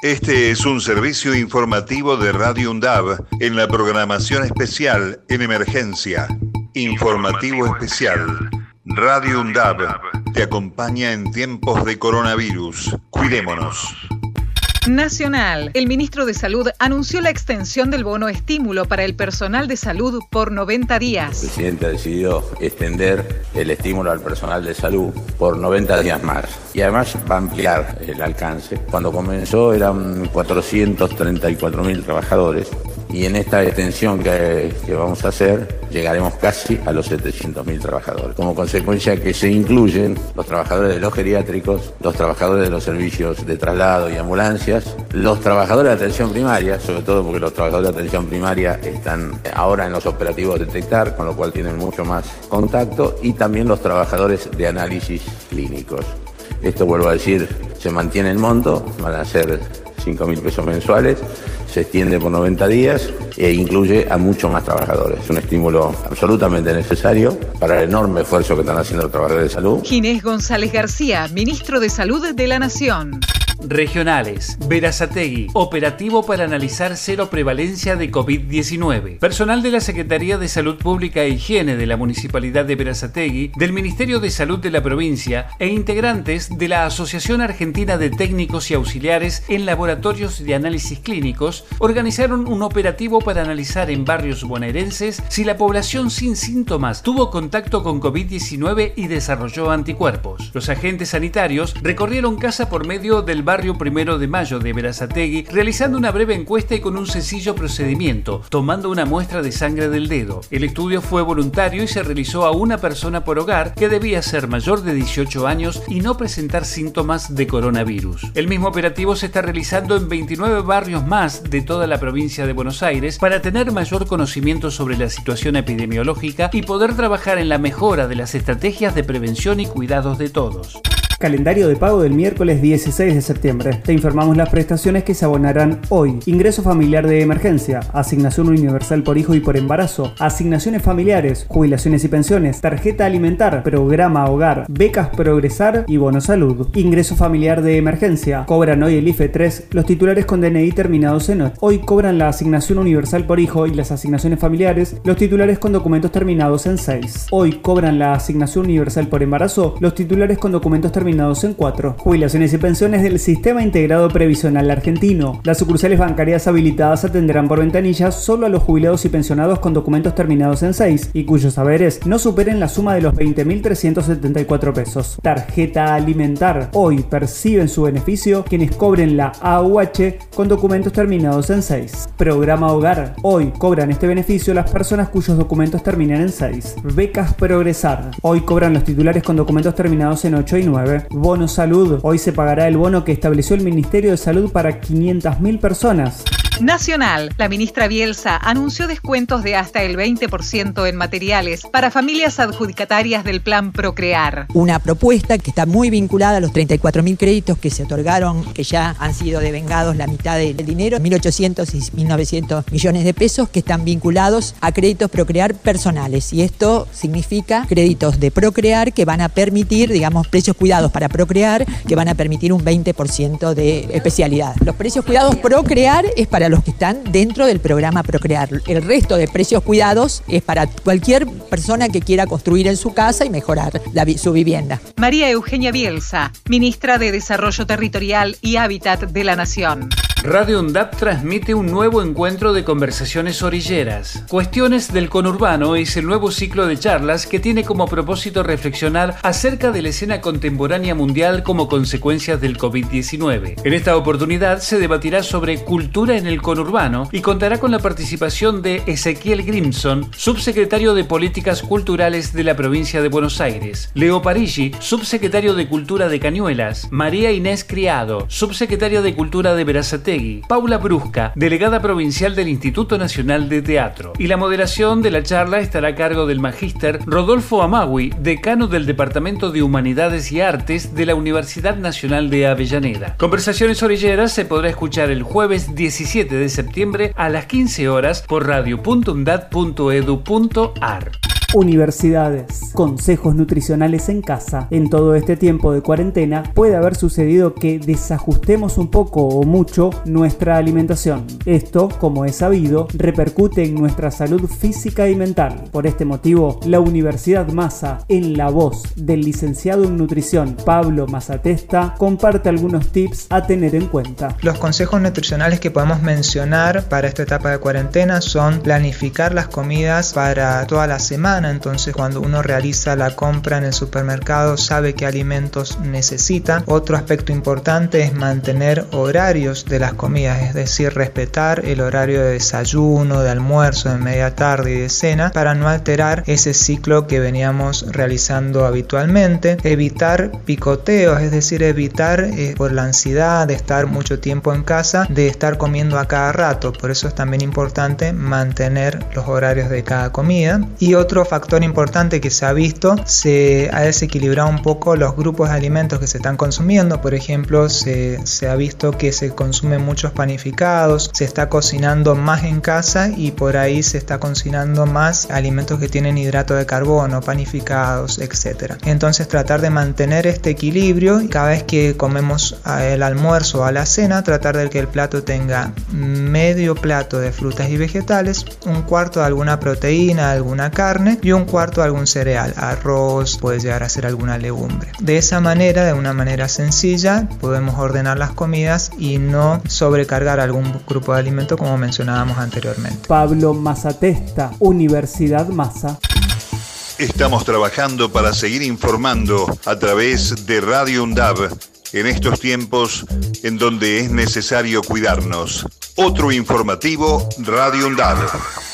Este es un servicio informativo de Radio UNDAB en la programación especial en emergencia. Informativo especial. Radio UNDAB te acompaña en tiempos de coronavirus. Cuidémonos. Nacional. El ministro de Salud anunció la extensión del bono estímulo para el personal de salud por 90 días. El presidente decidió extender el estímulo al personal de salud por 90 días más. Y además va a ampliar el alcance. Cuando comenzó eran 434.000 trabajadores. Y en esta extensión que vamos a hacer, llegaremos casi a los 700.000 trabajadores. Como consecuencia que se incluyen los trabajadores de los geriátricos, los trabajadores de los servicios de traslado y ambulancias, los trabajadores de atención primaria, sobre todo porque los trabajadores de atención primaria están ahora en los operativos de detectar, con lo cual tienen mucho más contacto, y también los trabajadores de análisis clínicos. Esto, vuelvo a decir, se mantiene el monto, van a ser 5.000 pesos mensuales, se extiende por 90 días e incluye a muchos más trabajadores. Es un estímulo absolutamente necesario para el enorme esfuerzo que están haciendo los trabajadores de salud. Ginés González García, ministro de Salud de la Nación. Regionales. Berazategui. Operativo para analizar cero prevalencia de COVID-19. Personal de la Secretaría de Salud Pública e Higiene de la Municipalidad de Berazategui, del Ministerio de Salud de la provincia e integrantes de la Asociación Argentina de Técnicos y Auxiliares en Laboratorios de Análisis Clínicos organizaron un operativo para analizar en barrios bonaerenses si la población sin síntomas tuvo contacto con COVID-19 y desarrolló anticuerpos. Los agentes sanitarios recorrieron casa por medio del barrio 1 de Mayo de Berazategui, realizando una breve encuesta y con un sencillo procedimiento, tomando una muestra de sangre del dedo. El estudio fue voluntario y se realizó a una persona por hogar que debía ser mayor de 18 años y no presentar síntomas de coronavirus. El mismo operativo se está realizando en 29 barrios más de toda la provincia de Buenos Aires para tener mayor conocimiento sobre la situación epidemiológica y poder trabajar en la mejora de las estrategias de prevención y cuidados de todos. Calendario de pago del miércoles 16 de septiembre. Te informamos las prestaciones que se abonarán hoy. Ingreso familiar de emergencia, asignación universal por hijo y por embarazo, asignaciones familiares, jubilaciones y pensiones, tarjeta alimentar, programa hogar, becas progresar y bono salud. Ingreso familiar de emergencia. Cobran hoy el IFE 3 los titulares con DNI terminados en 8. Hoy cobran la asignación universal por hijo y las asignaciones familiares los titulares con documentos terminados en 6. Hoy cobran la asignación universal por embarazo los titulares con documentos terminados en 4. Jubilaciones y pensiones del Sistema Integrado Previsional Argentino. Las sucursales bancarias habilitadas atenderán por ventanillas solo a los jubilados y pensionados con documentos terminados en 6 y cuyos haberes no superen la suma de los 20.374 pesos. Tarjeta alimentar. Hoy perciben su beneficio quienes cobren la AUH con documentos terminados en 6. Programa hogar. Hoy cobran este beneficio las personas cuyos documentos terminan en 6. Becas progresar. Hoy cobran los titulares con documentos terminados en 8 y 9. Bono salud. Hoy se pagará el bono que estableció el Ministerio de Salud para 500.000 personas. Nacional. La ministra Bielsa anunció descuentos de hasta el 20% en materiales para familias adjudicatarias del Plan Procrear. Una propuesta que está muy vinculada a los 34.000 créditos que se otorgaron, que ya han sido devengados la mitad del dinero, 1.800 y 1.900 millones de pesos, que están vinculados a créditos Procrear personales. Y esto significa créditos de Procrear que van a permitir, digamos, precios cuidados para Procrear, que van a permitir un 20% de especialidad. Los precios cuidados Procrear es para los que están dentro del programa Procrear. El resto de precios cuidados es para cualquier persona que quiera construir en su casa y mejorar su vivienda. María Eugenia Bielsa, ministra de Desarrollo Territorial y Hábitat de la Nación. Radio UNDAB transmite un nuevo encuentro de conversaciones orilleras. Cuestiones del conurbano es el nuevo ciclo de charlas que tiene como propósito reflexionar acerca de la escena contemporánea mundial como consecuencias del COVID-19. En esta oportunidad se debatirá sobre cultura en el conurbano y contará con la participación de Ezequiel Grimson, subsecretario de Políticas Culturales de la provincia de Buenos Aires, Leo Parigi, subsecretario de Cultura de Cañuelas, María Inés Criado, subsecretaria de Cultura de Berazategui, Paula Brusca, delegada provincial del Instituto Nacional de Teatro. Y la moderación de la charla estará a cargo del magíster Rodolfo Amagui, decano del Departamento de Humanidades y Artes de la Universidad Nacional de Avellaneda. Conversaciones orilleras se podrá escuchar el jueves 17 de septiembre a las 15 horas por radio.undad.edu.ar. Universidades. Consejos nutricionales en casa. En todo este tiempo de cuarentena puede haber sucedido que desajustemos un poco o mucho nuestra alimentación. Esto, como es sabido, repercute en nuestra salud física y mental. Por este motivo, la Universidad Massa, en la voz del licenciado en nutrición Pablo Massatesta, comparte algunos tips a tener en cuenta. Los consejos nutricionales que podemos mencionar para esta etapa de cuarentena son planificar las comidas para toda la semana. Entonces, cuando uno realiza la compra en el supermercado, sabe qué alimentos necesita. Otro aspecto importante es mantener horarios de las comidas, es decir, respetar el horario de desayuno, de almuerzo, de media tarde y de cena para no alterar ese ciclo que veníamos realizando habitualmente. Evitar picoteos, es decir, evitar por la ansiedad de estar mucho tiempo en casa, de estar comiendo a cada rato. Por eso es también importante mantener los horarios de cada comida. Y otro factor importante que se ha visto, se ha desequilibrado un poco los grupos de alimentos que se están consumiendo. Por ejemplo, se ha visto que se consumen muchos panificados, se está cocinando más en casa y por ahí se está cocinando más alimentos que tienen hidrato de carbono, panificados, etc. Entonces, tratar de mantener este equilibrio y cada vez que comemos el almuerzo o a la cena, tratar de que el plato tenga medio plato de frutas y vegetales, un cuarto de alguna proteína, alguna carne y un cuarto de algún cereal, arroz, puede llegar a ser alguna legumbre. De esa manera, de una manera sencilla, podemos ordenar las comidas y no sobrecargar algún grupo de alimento como mencionábamos anteriormente. Pablo Massatesta, Universidad Massa. Estamos trabajando para seguir informando a través de Radio UNDAV en estos tiempos en donde es necesario cuidarnos. Otro informativo, Radio UNDAV.